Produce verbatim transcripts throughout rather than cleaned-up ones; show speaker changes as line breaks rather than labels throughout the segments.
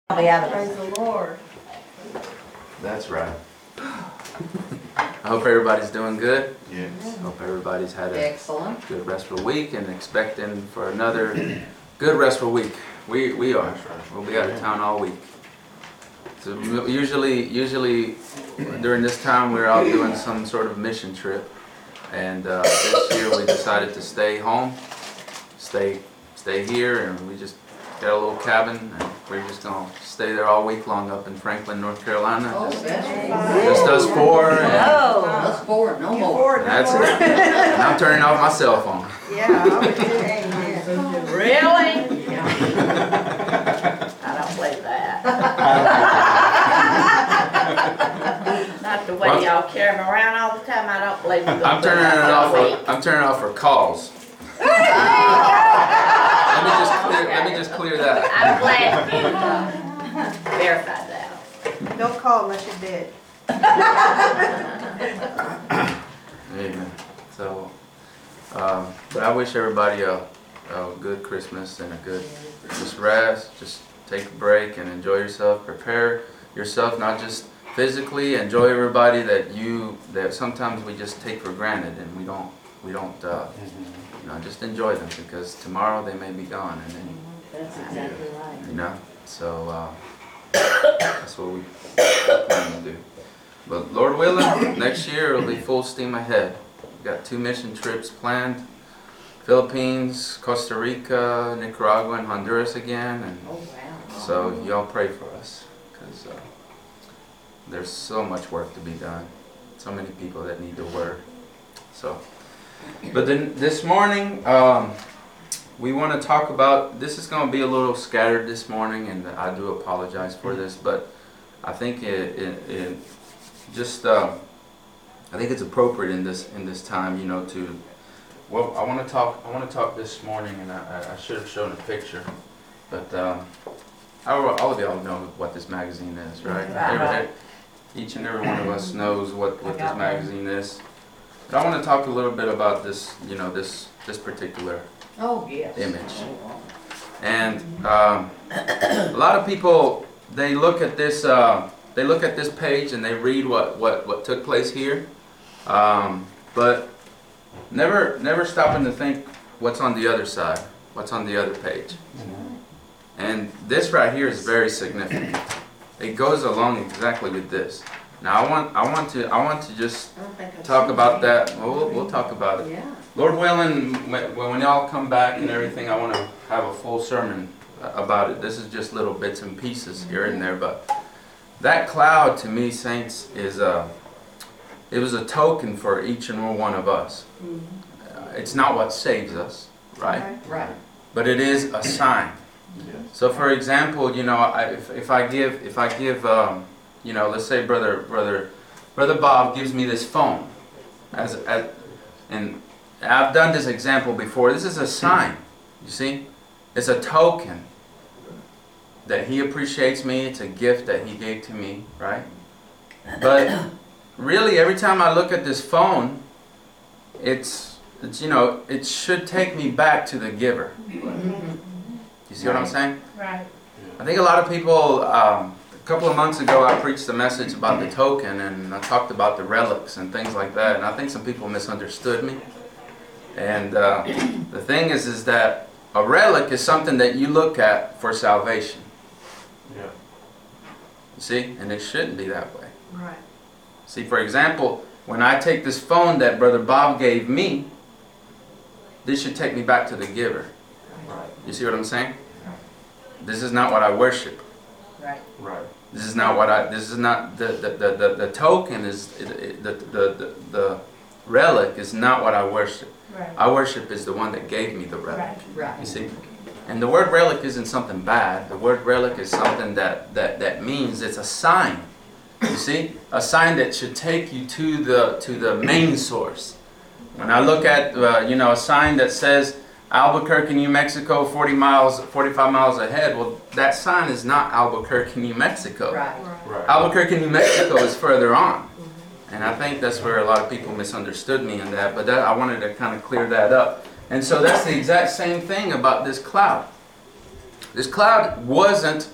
Praise the Lord.
That's right. I hope everybody's doing good.
Yes.
Hope everybody's had a
Excellent.
good restful week and expecting for another good restful week. We we are. We'll be out of town all week. So usually usually during this time we're out doing some sort of mission trip, and uh, this year we decided to stay home, stay stay here, and we just got a little cabin, and we're just gonna stay there all week long up in Franklin, North Carolina.
Oh,
Just,
that's
just us four. And
Oh.
Us four, no
You
more.
forward, no
that's
more.
it. And I'm turning off my cell phone.
Yeah, I would do amen.
Really?
Yeah.
I don't believe that. Not the way
Well-
y'all carry me around all the time. I don't believe you're gonna
I'm
do
turning
that
it off.
for a week.
For, I'm turning it off for calls. Let me just clear. Let me just clear that.
I'm glad you uh, verified that.
Don't call unless you're dead.
Amen. So, um, but I wish everybody a, a good Christmas and a good just rest. Just take a break and enjoy yourself. Prepare yourself, not just physically. Enjoy everybody that you that sometimes we just take for granted, and we don't we don't uh, you know just enjoy them, because tomorrow they may be gone, and then
That's exactly right.
you know. So uh, that's what we plan to do. But Lord willing, next year it'll be full steam ahead. We've got two mission trips planned: Philippines, Costa Rica, Nicaragua, and Honduras again. And
Oh, wow.
so y'all pray for us, because uh, there's so much work to be done. So many people that need the word. So, but then this morning, um, we want to talk about, this is going to be a little scattered this morning, and I do apologize for this, but I think it, it, it just, uh, I think it's appropriate in this in this time, you know, to, well, I want to talk, I want to talk this morning, and I, I should have shown a picture, but um, all all of y'all know what this magazine is, right?
Right.
Every- each and every one of us knows what, what this magazine is. But I want to talk a little bit about this, you know, this this particular
Oh, yes.
image. And um, a lot of people, they look at this uh, they look at this page and they read what what, what took place here, um, but never never stopping to think what's on the other side, what's on the other page. And this right here is very significant. It goes along exactly with this. Now I want I want to I want to just
I don't think I've
talk
seen
about
that.
that. Well, we'll, we'll talk about it.
Yeah.
Lord willing, when, when y'all come back and everything, I want to have a full sermon about it. This is just little bits and pieces here and there, but that cloud to me, saints, is a, it was a token for each and every one of us. Uh, it's not what saves us, right?
Right.
But it is a sign. So, for example, you know, I, if, if I give, if I give, um, you know, let's say brother, brother, brother Bob gives me this phone, as, as, and I've done this example before. This is a sign, you see, it's a token that he appreciates me. It's a gift that he gave to me, right? But really, every time I look at this phone, it's, it's, you know, it should take me back to the giver. You see what I'm saying?
Right.
I think a lot of people, um, a couple of months ago I preached a message about the token, and I talked about the relics and things like that, and I think some people misunderstood me. And uh, the thing is, is that a relic is something that you look at for salvation.
Yeah.
You see? And it shouldn't be that way.
Right.
See, for example, when I take this phone that Brother Bob gave me, this should take me back to the giver.
Right.
You see what I'm saying? This is not what I worship.
Right.
Right.
This is not what I. This is not the the the, the, the token is it, it, the, the the the relic is not what I worship.
Right.
I worship is the one that gave me the relic.
Right.
Right.
You see, and the word relic isn't something bad. The word relic is something that that that means it's a sign. You see, a sign that should take you to the to the main source. When I look at uh, you know a sign that says Albuquerque, New Mexico, forty miles, forty-five miles ahead. Well, that sign is not Albuquerque, New Mexico.
Right.
Right.
Albuquerque, New Mexico is further on. And I think that's where a lot of people misunderstood me in that. But that, I wanted to kind of clear that up. And so that's the exact same thing about this cloud. This cloud wasn't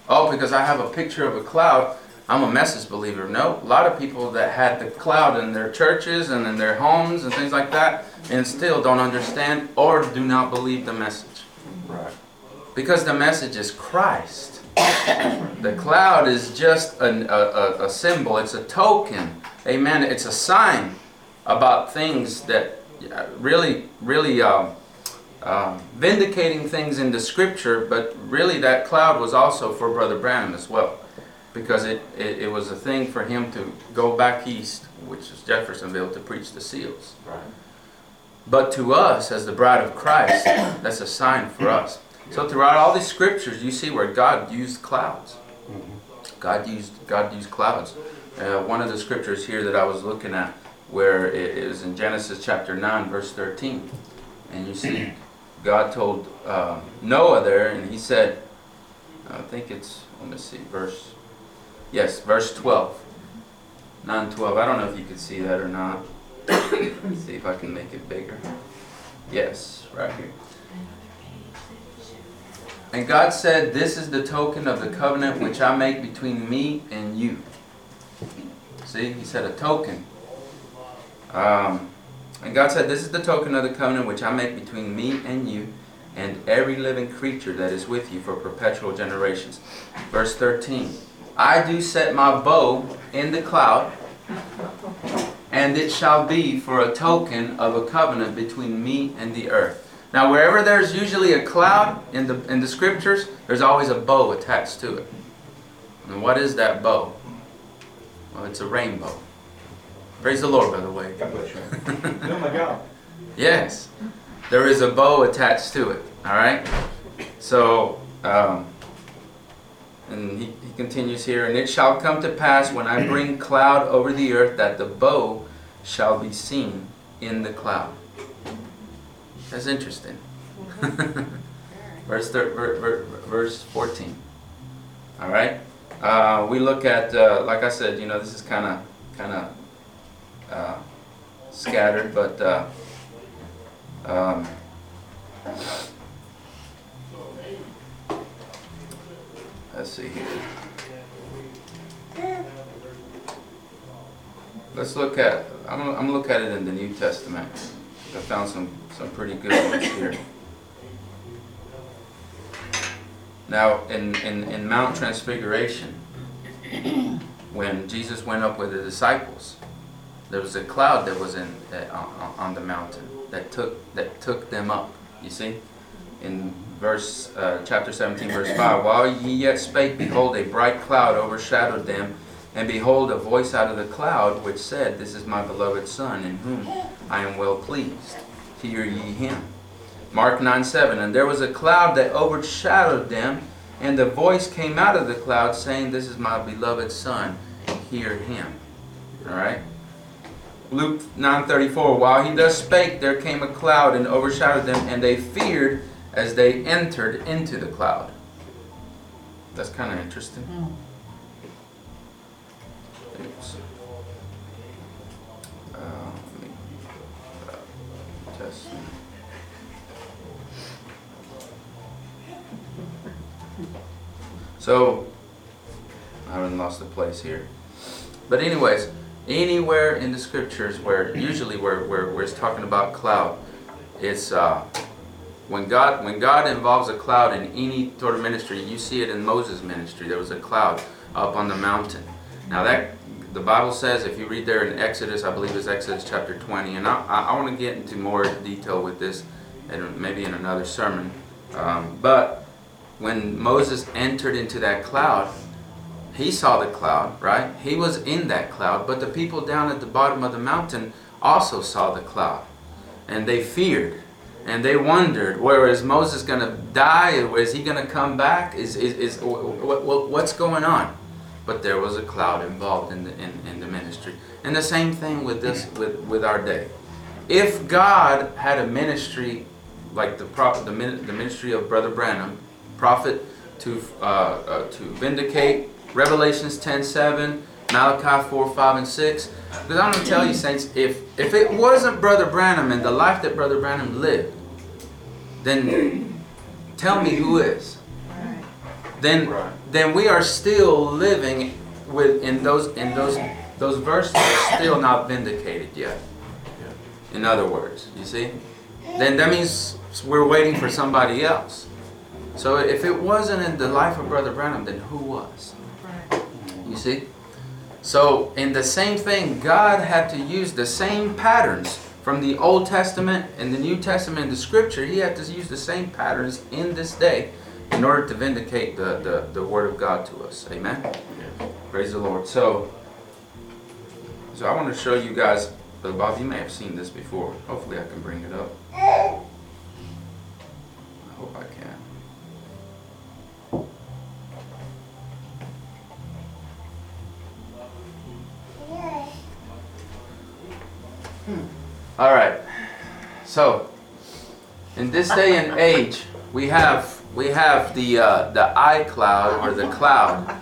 Oh, because I have a picture of a cloud, I'm a message believer. No, a lot of people that had the cloud in their churches and in their homes and things like that, and still don't understand or do not believe the message.
Right.
Because the message is Christ. The cloud is just an, a, a, a symbol. It's a token. Amen. It's a sign about things that really, really um, um, vindicating things in the scripture. But really that cloud was also for Brother Branham as well. Because it, it, it was a thing for him to go back east, which is Jeffersonville, to preach the seals.
Right.
But to us, as the bride of Christ, that's a sign for us. So throughout all these scriptures, you see where God used clouds. God used God used clouds. Uh, one of the scriptures here that I was looking at, where it is in Genesis chapter nine, verse thirteen, and you see God told uh, Noah there, and He said, I think it's let me see, verse yes, verse twelve, nine twelve. I don't know if you can see that or not. Let's see if I can make it bigger. Yes, right here. And God said, this is the token of the covenant which I make between me and you. See, He said a token. Um, and God said, this is the token of the covenant which I make between me and you and every living creature that is with you for perpetual generations. Verse thirteen. I do set my bow in the cloud, and it shall be for a token of a covenant between me and the earth. Now, wherever there's usually a cloud in the in the scriptures, there's always a bow attached to it. And what is that bow? Well, it's a rainbow. Praise the Lord, by the way.
God bless you. Oh my God.
Yes, there is a bow attached to it. All right. So, um, and he, he continues here, and it shall come to pass when I bring cloud over the earth that the bow shall be seen in the cloud. That's interesting. verse, thir- ver- ver- verse fourteen. All right. Uh, we look at, uh, like I said, you know, this is kind of, kind of uh, scattered, but uh, um, let's see here. Let's look at. I'm gonna, I'm gonna look at it in the New Testament. I found some some pretty good ones here. Now, in, in, in Mount Transfiguration, when Jesus went up with the disciples, there was a cloud that was in uh, on, on the mountain that took that took them up. You see, in verse uh, chapter seventeen, verse five. While ye yet spake, behold, a bright cloud overshadowed them, and behold, a voice out of the cloud which said, This is my beloved Son, in whom I am well pleased. Hear ye him. Mark nine seven. And there was a cloud that overshadowed them, and the voice came out of the cloud, saying, This is my beloved Son, hear him. Alright? Luke nine thirty-four. While he thus spake, there came a cloud and overshadowed them, and they feared as they entered into the cloud. That's kind of interesting. Oops. Uh, let me, uh, test. So, I haven't lost the place here. But anyways, anywhere in the scriptures where, usually where, where, where it's talking about cloud, it's, uh, when God, when God involves a cloud in any sort of ministry, you see it in Moses' ministry. There was a cloud up on the mountain. Now that, the Bible says, if you read there in Exodus, I believe it's Exodus chapter twenty, and I, I, I want to get into more detail with this, and maybe in another sermon. Um, but when Moses entered into that cloud, he saw the cloud, right? He was in that cloud, but the people down at the bottom of the mountain also saw the cloud, and they feared, and they wondered, where is Moses going to die? Is he going to come back? Is is, is what, what, what's going on? But there was a cloud involved in the in, in the ministry, and the same thing with this with, with our day. If God had a ministry like the prophet, the, the ministry of Brother Branham, prophet to uh, uh, to vindicate Revelations ten seven, Malachi four five and six. Because I'm going to tell you, saints, if if it wasn't Brother Branham and the life that Brother Branham lived, then tell me who is. then
Right.
then we are still living with in those in those those verses are still not vindicated yet. In other words, you see, then that means we're waiting for somebody else. So if it wasn't in the life of Brother Branham, then who was?
Right.
You see? So in the same thing, God had to use the same patterns from the Old Testament and the New Testament and the Scripture. He had to use the same patterns in this day in order to vindicate the, the, the Word of God to us. Amen? Praise the Lord. So, so I want to show you guys, Brother Bob, you may have seen this before. Hopefully I can bring it up. I hope I can. All right. So, in this day and age, we have we have the uh, the iCloud or the cloud,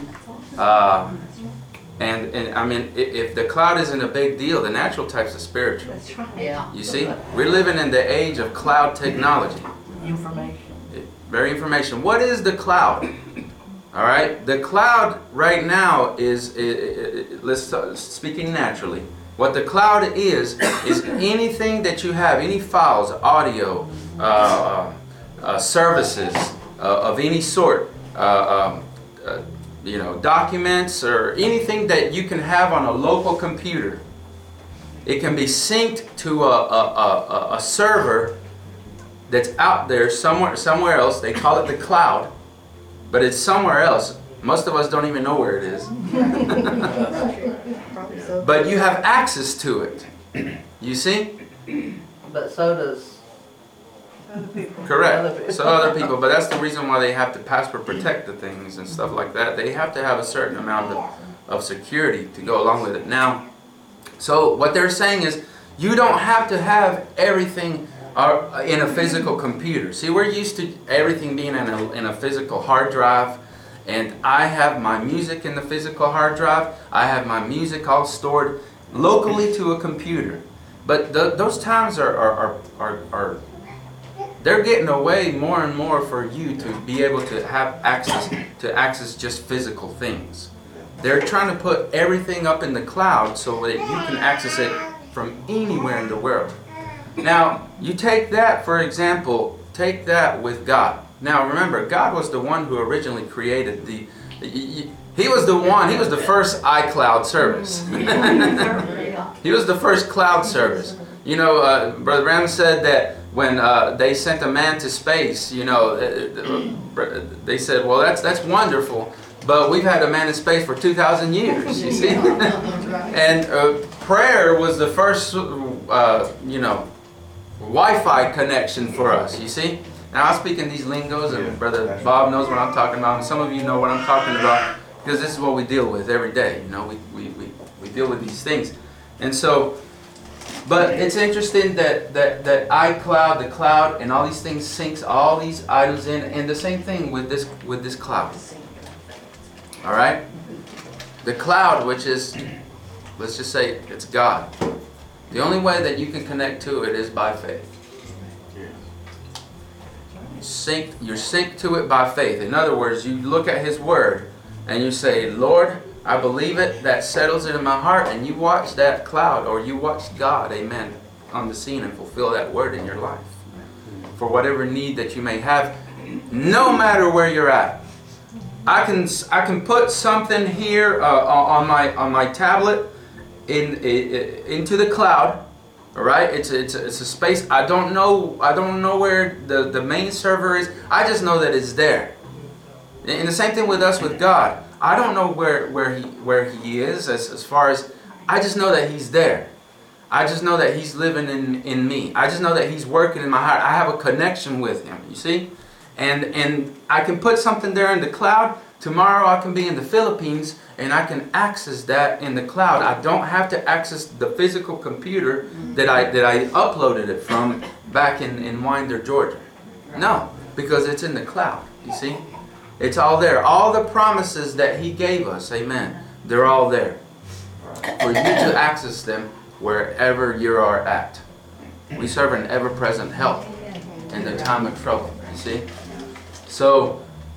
uh, and and I mean, if, if the cloud isn't a big deal, the natural type's the spiritual.
That's right.
Yeah.
You see, we're living in the age of cloud technology.
Information.
Very information. What is the cloud? All right, the cloud right now is, i- i- i- let's uh, speaking naturally. What the cloud is is anything that you have, any files, audio, uh, uh, uh, services uh, of any sort, uh, um, uh, you know, documents or anything that you can have on a local computer. It can be synced to a, a, a, a server that's out there somewhere somewhere else. They call it the cloud, but it's somewhere else. Most of us don't even know where it is.
Probably so.
But you have access to it. You see?
But so does,
Other people.
Other
Correct.
people.
So other people, but that's the reason why they have to password protect the things and stuff like that. They have to have a certain amount of, of security to go along with it. Now, so what they're saying is you don't have to have everything uh, in a physical computer. See, we're used to everything being in a, in a physical hard drive. And I have my music in the physical hard drive. I have my music all stored locally to a computer. But th those times are, are, are, are, are, they're getting away more and more for you to be able to have access to access just physical things. They're trying to put everything up in the cloud so that you can access it from anywhere in the world. Now, you take that, for example, take that with God. Now remember, God was the one who originally created the, He was the one, He was the first iCloud service. He was the first cloud service. You know, uh, Brother Branham said that when uh, they sent a man to space, you know, uh, they said, well, that's, that's wonderful, but we've had a man in space for two thousand years, you see. And uh, prayer was the first, uh, you know, Wi-Fi connection for us, you see. Now I speak in these lingos, and Brother Bob knows what I'm talking about, and some of you know what I'm talking about, because this is what we deal with every day. You know, we, we, we, we deal with these things. And so, but it's interesting that, that, that iCloud, the cloud, and all these things syncs all these items in, and the same thing with this, with this cloud. All right? The cloud, which is, let's just say it's God. The only way that you can connect to it is by faith. Sync, you're synced to it by faith. In other words, you look at His Word and you say, Lord, I believe it, that settles it in my heart, and you watch that cloud, or you watch God, amen, on the scene and fulfill that Word in your life. For whatever need that you may have, no matter where you're at. I can, I can put something here uh, on, my, on my tablet in, in, into the cloud. All right, it's a, it's a, it's a space. I don't know. I don't know where the the main server is. I just know that it's there. And the same thing with us with God. I don't know where where he where he is as as far as. I just know that He's there. I just know that He's living in in me. I just know that He's working in my heart. I have a connection with Him. You see, and and I can put something there in the cloud. Tomorrow I can be in the Philippines and I can access that in the cloud. I don't have to access the physical computer that I that I uploaded it from back in, in Winder, Georgia. No, because it's in the cloud, you see? It's all there. All the promises that He gave us, amen, they're all there. For you to access them wherever you are at. We serve an ever-present help in the time of trouble, you see? So,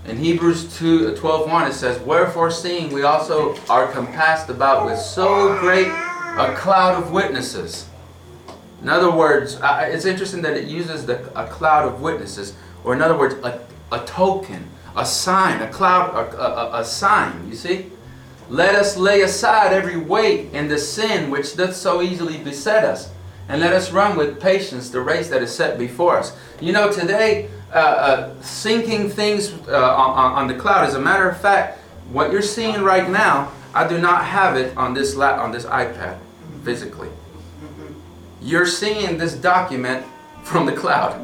In Hebrews two, twelve one, it says, "Wherefore seeing we also are compassed about with so great a cloud of witnesses." In other words, uh, it's interesting that it uses the, a cloud of witnesses, or in other words, a, a token, a sign, a cloud, a, a, a sign, you see? "Let us lay aside every weight and the sin which doth so easily beset us, and let us run with patience the race that is set before us." You know, today, uh, uh, sinking things uh, on, on the cloud, as a matter of fact, what you're seeing right now, I do not have it on this la- on this iPad, physically. You're seeing this document from the cloud.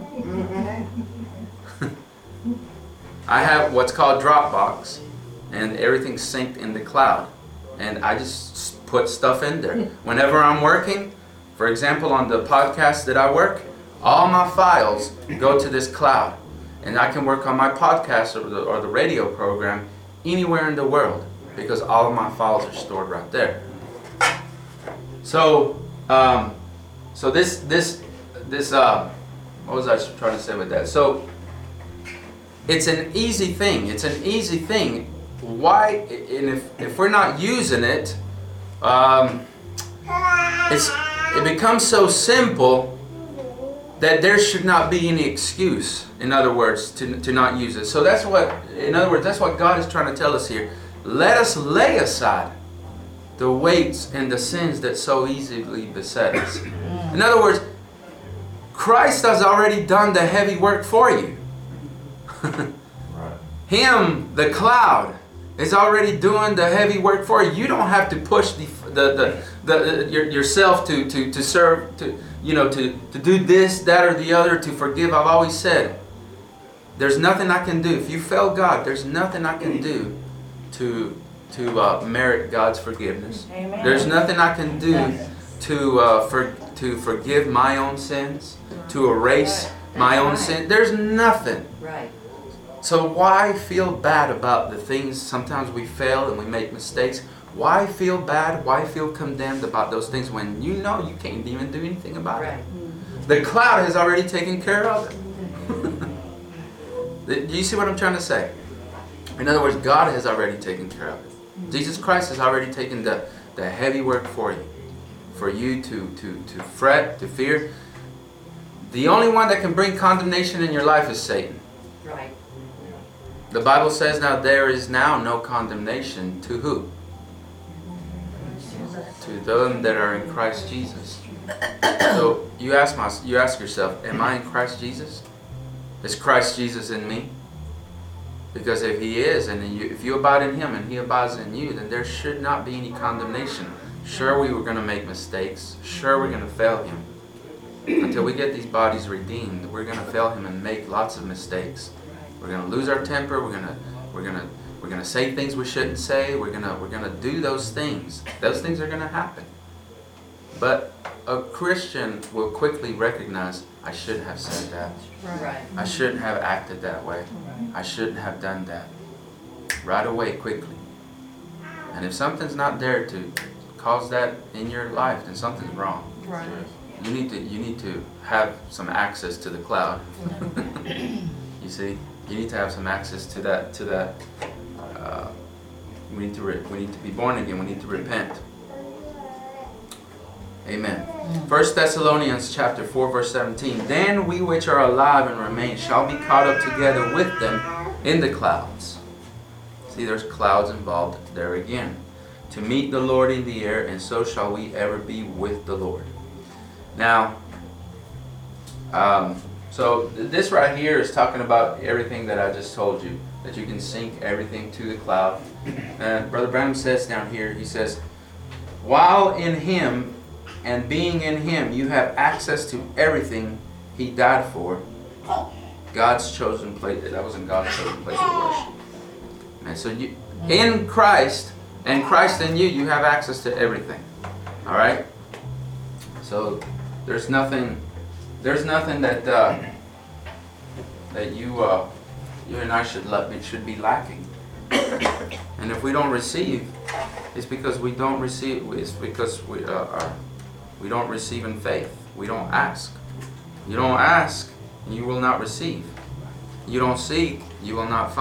I have what's called Dropbox, and everything's synced in the cloud. And I just put stuff in there. Whenever I'm working, for example, on the podcast that I work, all my files go to this cloud. And I can work on my podcast or the, or the radio program anywhere in the world, because all of my files are stored right there. So, um, so this, this, this, uh, what was I trying to say with that? So, it's an easy thing. It's an easy thing. Why? And if, if we're not using it, um, it's, it becomes so simple that there should not be any excuse, in other words, to, to not use it. So that's what, in other words, that's what God is trying to tell us here. Let us lay aside the weights and the sins that so easily beset us. In other words, Christ has already done the heavy work for you. Him, the cloud, is already doing the heavy work for you. You don't have to push the the the, the, the your, yourself to, to to serve to you know to to do this, that, or the other, to forgive. I've always said, there's nothing I can do. If you fail God, there's nothing I can do to to uh, merit God's forgiveness.
Amen.
There's nothing I can do to uh, for to forgive my own sins, to erase my own sin. There's nothing.
Right.
So why feel bad about the things sometimes we fail and we make mistakes? Why feel bad? Why feel condemned about those things when you know you can't even do anything about
Right.
it? The cloud has already taken care of it. Do you see what I'm trying to say? In other words, God has already taken care of it. Jesus Christ has already taken the, the heavy work for you. For you to, to, to fret, to fear. The only one that can bring condemnation in your life is Satan.
Right.
The Bible says now there is now no condemnation to who? To them that are in Christ Jesus. So you ask my, you ask yourself, am I in Christ Jesus? Is Christ Jesus in me? Because if He is, and you, if you abide in Him and He abides in you, then there should not be any condemnation. Sure, we were going to make mistakes. Sure, we're going to fail Him. Until we get these bodies redeemed, we're going to fail Him and make lots of mistakes. We're going to lose our temper. We're going to we're going to we're going to say things we shouldn't say. We're going to we're going to do those things. Those things are going to happen. But a Christian will quickly recognize, I shouldn't have said that.
Right.
I shouldn't have acted that way. I shouldn't have done that. Right away, quickly. And if something's not there to cause that in your life, then something's wrong.
Right.
You need to you need to have some access to the cloud. You see, you need to have some access to that to that. Uh, we need to re- we need to be born again. We need to repent. Amen. First Thessalonians chapter four verse seventeen. Then we which are alive and remain shall be caught up together with them in the clouds. See, there's clouds involved there again. To meet the Lord in the air, and so shall we ever be with the Lord. Now, um, so th- this right here is talking about everything that I just told you, that you can sync everything to the cloud. And Brother Branham says down here, he says, while in Him and being in Him, you have access to everything He died for. God's chosen place, that was in God's chosen place of worship. And so you, in Christ, and Christ in you, you have access to everything. All right? So there's nothing, there's nothing that uh, that you uh, you and I should let, it should be lacking. And if we don't receive, it's because we don't receive. It's because we uh, are, we don't receive in faith. We don't ask. You don't ask, you will not receive. You don't seek, you will not find.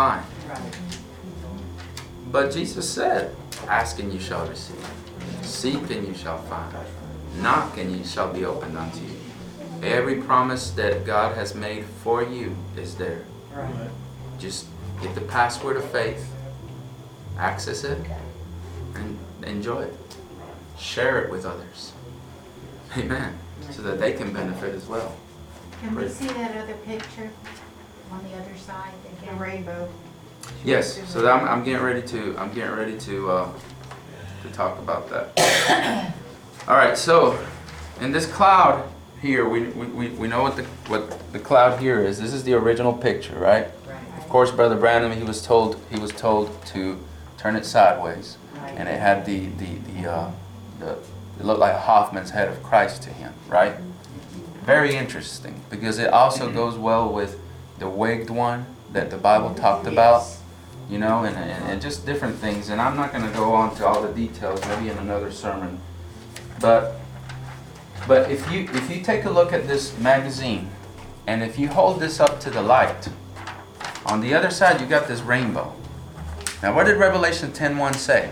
But Jesus said, ask and you shall receive. Seek and you shall find. Knock and you shall be opened unto you. Every promise that God has made for you is there.
Right.
Just get the password of faith, access it, and enjoy it. Share it with others. Amen. So that they can benefit as well.
Can we see that other picture on the other side
The
again?
rainbow.
Yes. So that I'm, I'm getting ready to I'm getting ready to uh, to talk about that. All right. So in this cloud here, we, we, we know what the what the cloud here is. This is the original picture, right? Of course, Brother Branham, he was told he was told to turn it sideways, and it had the the the, uh, the it looked like Hoffman's head of Christ to him, right? Very interesting, because it also goes well with the wigged one that the Bible talked about, you know, and, and, and just different things. And I'm not going to go on to all the details, maybe in another sermon. But but if you if you take a look at this magazine, and if you hold this up to the light, on the other side you got this rainbow. Now, what did Revelation ten one say?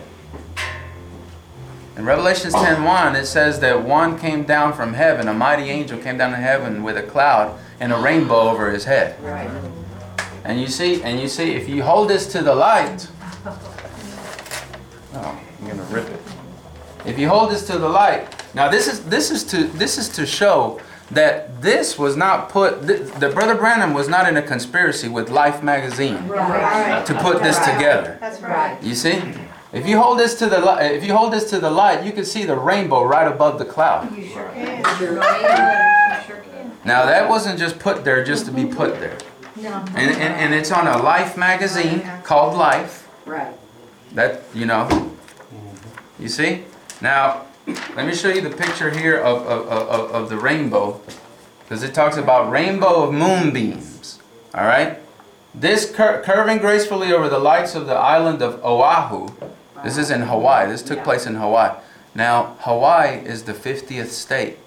In Revelation ten one, it says that one came down from heaven, a mighty angel came down to heaven with a cloud and a rainbow over his head.
Right.
And you see, and you see, if you hold this to the light, oh, I'm gonna rip it. If you hold this to the light, now this is this is to this is to show that this was not put. Th- the Brother Branham was not in a conspiracy with Life magazine
Right.
to put this together.
That's right.
You see, if you hold this to the li- if you hold this to the light, you can see the rainbow right above the cloud.
You sure can.
Sure can.
You sure can.
Now that wasn't just put there just to be put there,
No.
and and, and it's on a Life magazine called Life.
Right.
That, you know, you see? Now, let me show you the picture here of, of, of, of the rainbow, because it talks about rainbow of moonbeams. All right? This cur- curving gracefully over the lights of the island of Oahu. This is in Hawaii. This took place in Hawaii. Now, Hawaii is the fiftieth state.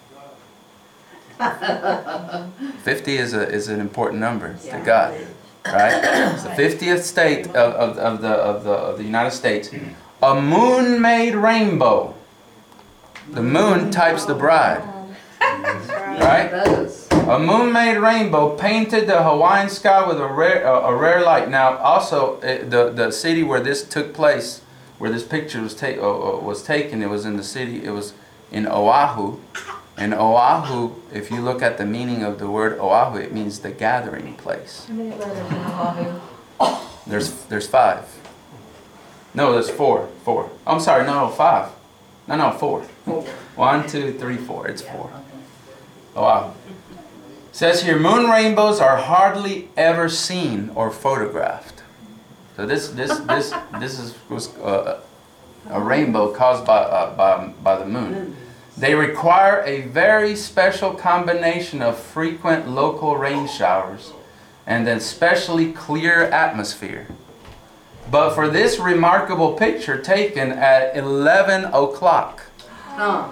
fifty is a is an important number to God. Right? It's the fiftieth state of, of, of, the, of, the, of the United States. A moon-made rainbow. The moon types the bride. Right?
It does.
A moon-made rainbow painted the Hawaiian sky with a rare, a, a rare light. Now, also, uh, the, the city where this took place, where this picture was, ta- uh, was taken, it was in the city, it was in Oahu. And Oahu, if you look at the meaning of the word Oahu, it means the gathering place.
How many letters in Oahu?
There's there's five. No, there's four. Four. I'm sorry, no, no, five. No, no, four.
Four.
One, two, three, four. It's
Yeah,
four.
okay.
Oahu. Says here, moon rainbows are hardly ever seen or photographed. So this this this this is was uh, a rainbow caused by uh, by by the moon. They require a very special combination of frequent local rain showers and an especially clear atmosphere. But for this remarkable picture taken at eleven o'clock,
Huh.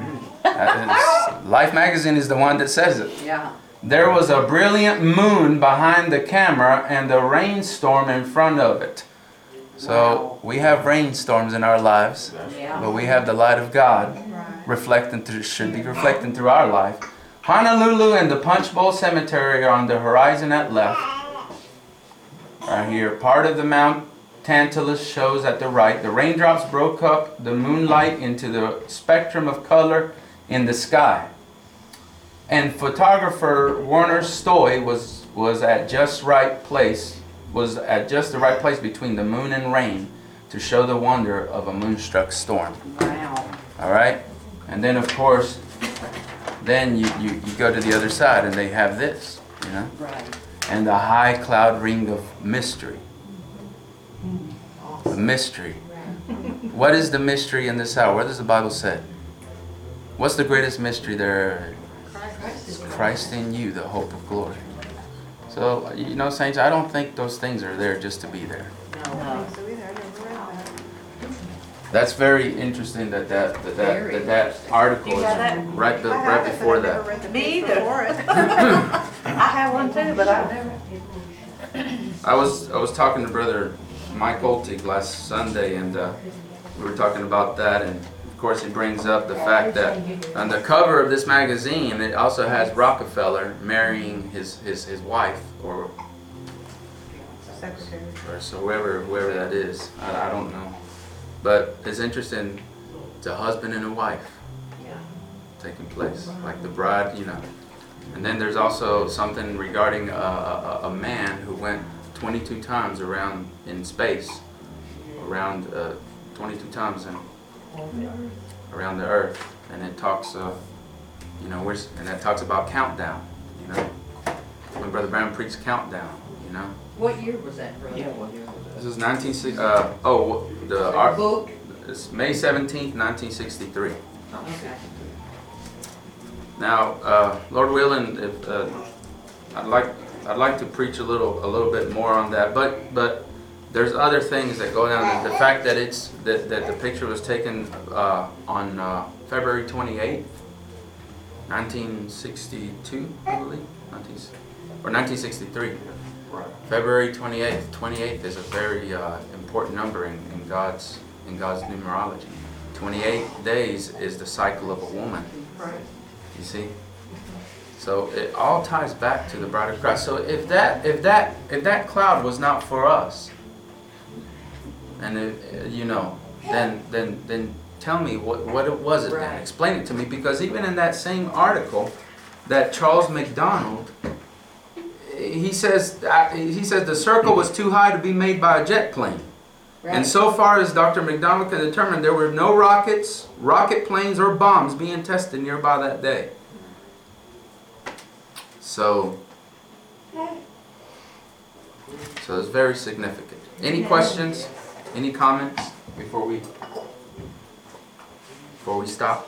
uh, it's- Life magazine is the one that says it.
Yeah.
There was a brilliant moon behind the camera and a rainstorm in front of it. So
Wow.
we have rainstorms in our lives,
Yeah.
but we have the light of God reflecting through, should be reflecting through our life. Honolulu and the Punch Bowl Cemetery are on the horizon at left. Right here, part of the Mount Tantalus shows at the right. The raindrops broke up the moonlight into the spectrum of color in the sky. And photographer Werner Stoy was was at just right place, was at just the right place between the moon and rain to show the wonder of a moonstruck storm.
Wow.
All right? And then, of course, then you, you, you go to the other side and they have this, you know?
Right.
And the high cloud ring of mystery. The mystery. What is the mystery in this hour? What does the Bible say? What's the greatest mystery there? It's Christ in you, the hope of glory. So, you know, saints, I don't think those things are there just to be there.
No.
So either, I never read that.
That's very interesting that that that, that,
Very
that, that article
You
is
got that?
right, be,
I have
right
it,
before
but I never
that.
read the
Me
page
either.
before it.
I have one too, but I've never.
I was I was talking to Brother Mike Oltig last Sunday, and uh, we were talking about that, and of course he brings up the fact that on the cover of this magazine it also has Rockefeller marrying his his, his wife, or
Secretary.
or so whoever whoever that is. I, I don't know, but it's interesting. It's a husband and a wife taking place, like the bride, you know. And then there's also something regarding a, a, a man who went twenty-two times around in space, around uh, twenty-two times in, around the earth, and it talks, uh, you know, where's, and that talks about countdown, you know. When Brother Brown preached countdown, you know.
What year was that, brother?
This is nineteen sixty. Uh, oh, the art.
Book?
It's May seventeenth, nineteen sixty-three.
Okay.
Now, uh, Lord willing, if, uh, I'd like I'd like to preach a little a little bit more on that, but but there's other things that go down. The fact that it's that, that the picture was taken uh, on uh, February twenty-eighth, nineteen sixty-two, I believe, nineteen, or nineteen sixty-three.
Right.
February twenty-eighth. twenty-eighth is a very uh, important number in, in God's in God's numerology. twenty-eight days is the cycle of a woman.
Right.
You see, so it all ties back to the bride of Christ. So if that, if that, if that cloud was not for us, and if, you know, then then then tell me what what it was it then?
Right.
Explain it to me, because even in that same article, that Charles McDonald, he says uh, he says the circle was too high to be made by a jet plane.
Right.
And so far as Doctor McDonald can determine, there were no rockets, rocket planes, or bombs being tested nearby that day. So, so it's very significant. Any questions? Any comments before we before we stop?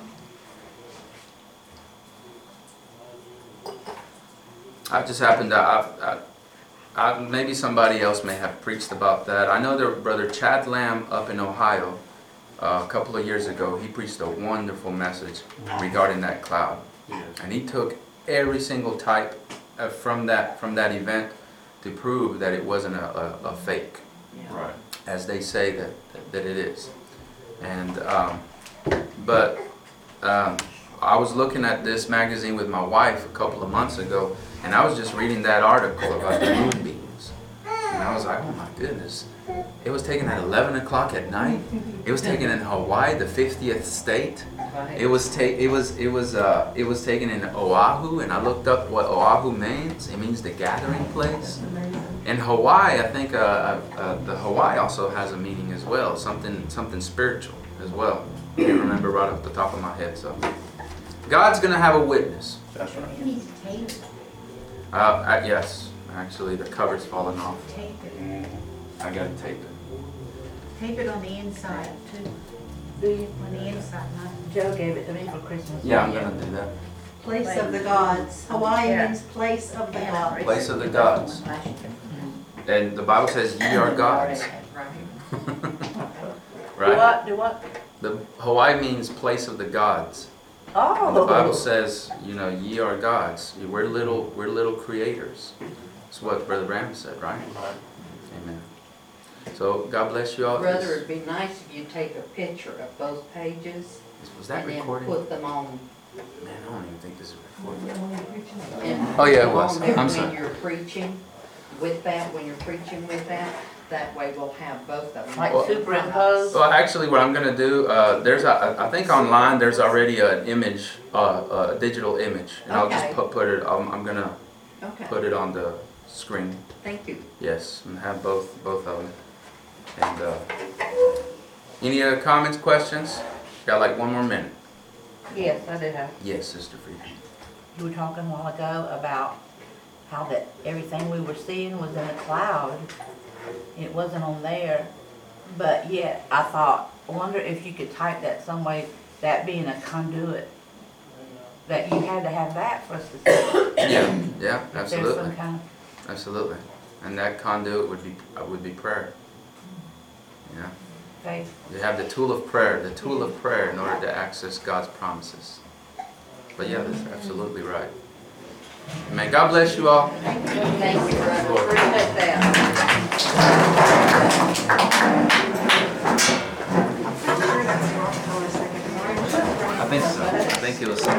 I just happened to. I, I, Uh, maybe somebody else may have preached about that. I know that Brother Chad Lamb up in Ohio uh, a couple of years ago, he preached a wonderful message regarding that cloud.
Yes.
And he took every single type uh, from that from that event to prove that it wasn't a, a, a fake,
Yeah.
Right.
as they say that, that it is. And um, but um, I was looking at this magazine with my wife a couple of months ago, and I was just reading that article about the moonbeams. And I was like, oh my goodness. It was taken at eleven o'clock at night. It was taken in Hawaii, the fiftieth state.
Right.
It was ta- it was it was uh it was taken in Oahu, and I looked up what Oahu means. It means the gathering place. In Hawaii, I think uh, uh, uh, the Hawaii also has a meaning as well, something something spiritual as well. I can't remember right off the top of my head. So God's gonna have a witness.
That's right.
You need to tape it,
Uh, uh, yes, actually the cover's falling off.
tape it,
I gotta tape it.
tape it on the inside too,
Do you?
on the inside, not.
Joe gave it to me for Christmas.
Yeah, I'm gonna do that.
Place of the gods. Hawaii
Yeah.
means place of the gods.
Place of the gods. And the Bible says ye are gods.
Do
Right?
what, do what?
The Hawaii means place of the gods.
Oh.
And the Bible says, you know, ye are gods. We're little, we're little creators. That's what Brother Bram said, right? Amen. So God bless you all.
Brother, it'd be nice if you take a picture of both pages.
Was that
and then
recording?
put them on.
Man, I don't even think this is recording.
and
Oh, yeah, it
put
was.
on there
I'm
when
sorry.
you're preaching with that, when you're preaching with that, that way we'll have both of them.
Like
superimpose?
Well, actually, what I'm gonna do, uh, there's a, I think online there's already an image, uh, a digital image, and I'll just
Okay.
put put it. I'm, I'm gonna
Okay,
put it on the screen.
thank you.
Yes, and have both both of them. And uh, any other comments, questions? Got like one more minute.
Yes, I do have.
Yes, Sister Frieda.
You were talking a while ago about how that everything we were seeing was in a cloud. It wasn't on there, but yet I thought, I wonder if you could type that some way, that being a conduit, that you had to have that for us to see.
Yeah, yeah,
If there's
absolutely,
some kind
absolutely. And that conduit would be uh, would be prayer. Yeah.
of faith.
You have the tool of prayer, the tool of prayer in order to access God's promises. But yeah, that's absolutely right. May God bless you all.
Thank you, brother, appreciate that.
I think so. I think it was.